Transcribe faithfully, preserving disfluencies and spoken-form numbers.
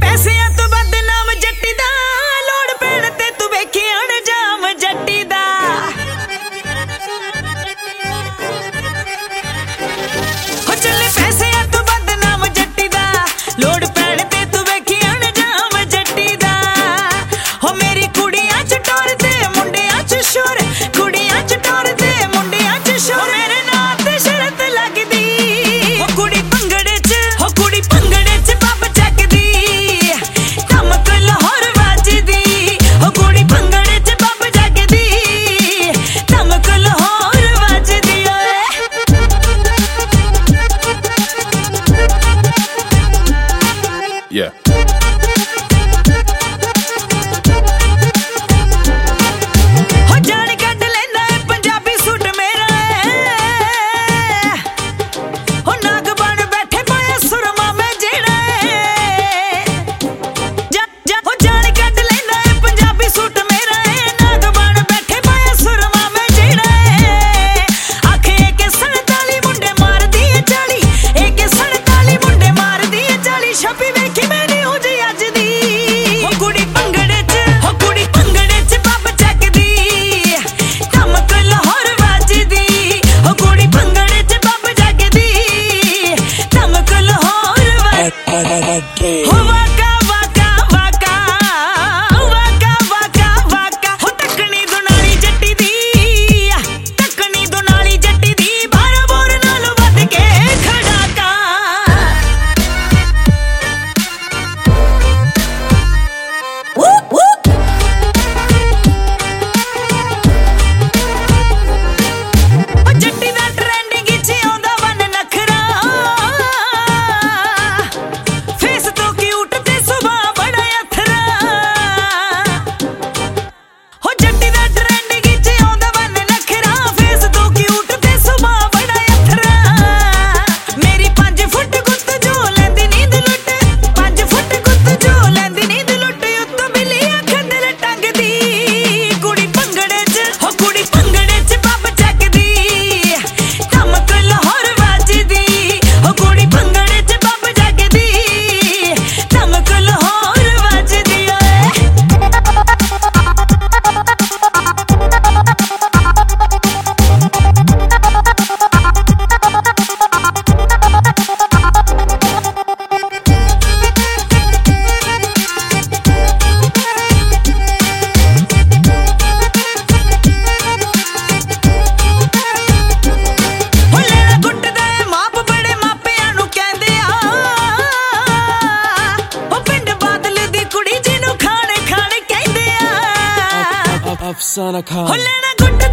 ਪੈਸਿਆਂ ਤੋਂ ਬਦਨਾਮ ਜੱਟੀ ਦਾ ਲੋੜ ਪੈਣ ਤੇ ਤੂੰ ਵੇਖੀ ਅਣਜਾਮ ਜੱਟੀ ਦਾ ਹੋ ਚੱਲੇ ਪੈਸਿਆਂ ਤੋਂ ਬਦਨਾਮ ਜੱਟੀ ਦਾ ਲੋੜ ਪੈਣ ਤੇ ਤੂੰ ਵੇਖੀ ਅਣਜਾਮ ਜੱਟੀ ਦਾ ਹੋ ਮੇਰੀ ਕੁੜੀਆਂ ਚ ਟੋਰ ਤੇ ਮੁੰਡਿਆਂ ਚ ਸ਼ੋਰ ਕੁੜੀਆਂ ਚ ਟੋਰ ਤੇ ਮੁੰਡਿਆਂ ਚ ਸ਼ੋਰ ਮੇਰੇ ਨਾਂ ਤੇ ਸ਼ਰਤ ਲੱਗਦੀ ਹੋ ਕੁੜੀ ਭੰਗੜੇ ਚ ਹੋ ਕੁੜੀ ਭੰਗੜੇ ਚ ਪੱਬ ਚੱਕਦੀ ਧਮਕ ਲਾਹੌਰ ਵੱਜਦੀ ਹੋ ਕੁੜੀ ਭੰਗੜੇ ਚ ਪੱਬ ਚੱਕਦੀ ਧਮਕ ਲਾਹੌਰ ਵੱਜਦੀ ਓਏ Yeah. ਹੋ ਜਾਣ ਕੱਢ ਲੈਂਦਾ ਏ ਪੰਜਾਬੀ ਸੂਟ ਮੇਰਾ ਏ ਹੋ ਨਾਗ ਬਣ ਬੈਠੇ ਪਾਇਆ ਸੁਰਮਾ ਮੈਂ ਜਿਹੜਾ ਏ ਜਾ ਜਾ ਹੋ ਜਾਣ ਕੱਢ ਲੈਂਦਾ ਏ ਪੰਜਾਬੀ ਸੂਟ ਮੇਰਾ ਏ ਨਾਗ ਬਣ ਬੈਠੇ ਪਾਇਆ ਸੁਰਮਾ ਮੈਂ ਜਿਹੜਾ ਏ ਆਖੇ ਕੇ ਸੰਤਾਲੀ ਮੁੰਡੇ ਮਾਰਦੀ ਏ ਚਾਲੀ ਇਹ ਕੇ ਸੰਤਾਲੀ ਮੁੰਡੇ ਮਾਰਦੀ ਏ ਚਾਲੀ ਛੱਪੀ ਵੇਖੀ ਮੈਂ ਨਿਊਜ਼ ਅੱਜ ਦੀ ਹੋ ਕੁੜੀ ਭੰਗੜੇ ਚ ਹੋ ਕੁੜੀ ਭੰਗੜੇ ਚ ਪੱਬ ਚੱਕਦੀ ਧਮਕ ਲਾਹੌਰ ਵੱਜਦੀ ਹੋ ਕੁੜੀ ਭੰਗੜੇ ਚ ਪੱਬ ਚੱਕਦੀ ਧਮਕ ਲਾਹੌਰ ਵੱਜਦੀ ਹੋ ਵਾਕਾ ਵਾਕਾ ਵਾਕਾ ਵਾਕਾ ਵਾਕਾ ਵਾਕਾ ਹੋ ਤੱਕਣੀ ਦੁਨਾਲੀ ਜੱਟੀ ਦੀ ਤੱਕਣੀ ਦੁਨਾਲੀ ਜੱਟੀ ਦੀ ਬਾਰਾਂ ਬੋਰ ਨਾਲੋਂ ਵੱਧ ਕੇ ਖੜਾਕਾ ਉਹ ਜੱਟੀ ਦਾ ਟ੍ਰੈਂਡਿੰਗ ਚ ਆਉਂਦਾ ਵਨ ਨਖਰਾ ਫੇਸ ਤੋਂ ਕਿਊਟ ਤੇ ਸੁਭਾਅ ਬੜਾ ਅਥਰਾ ਹੋ ਜੱਟੀ ਦਾ ਟ੍ਰੈਂਡਿੰਗ ਚ ਆਉਂਦਾ ਵਨ ਨਖਰਾ ਫੇਸ ਤੋਂ ਕਿਊਟ ਤੇ ਸੁਭਾਅ ਬੜਾ ਅਥਰਾ ਮੇਰੀ ਪੰਜ ਫੁੱਟ ਗੁੱਤ ਜੋ ਲੈਂਦੀ ਨੀਂਦ ਲੁੱਟ ਪੰਜ ਫੁੱਟ ਗੁੱਤ ਜੋ ਲੈਂਦੀ ਨੀਂਦ ਲੁੱਟ ਉੱਤੋਂ ਬਿੱਲੀ ਅੱਖ ਦਿਲ ਟੰਗਦੀ ਕੁੜੀ ਭੰਗੜੇ ਚ ਹੋ ਕੁੜੀ ਭੰਗੜੇ ਚ ਪੱਬ ਚੱਕਦੀ ਧਮਕ ਲਾਹੌਰ ਵੱਜਦੀ ਹੋ ਕੁੜੀ ਭੰਗੜੇ ਚ ਪੱਬ ਚੱਕਦੀ ਧਮਕ ਲਾਹੌਰ ਵੱਜਦੀ ਓਏ ਹੋ ਲੈਣਾ ਗੁੱਟਦਾ ਏ ਮਾਪ ਬੜੇ ਮਾਪਿਆਂ ਨੂੰ ਕਹਿੰਦੇ ਆ ਹੋ ਪਿੰਡ ਬਾਦਲ ਦੀ ਕੁੜੀ ਜਿਹਨੂੰ ਖਾਣੇ ਖਾਣੇ ਕਹਿੰਦੇ ਆ Afsana Khan. ਹੋ ਲੈਣਾ ਗੁੱਟ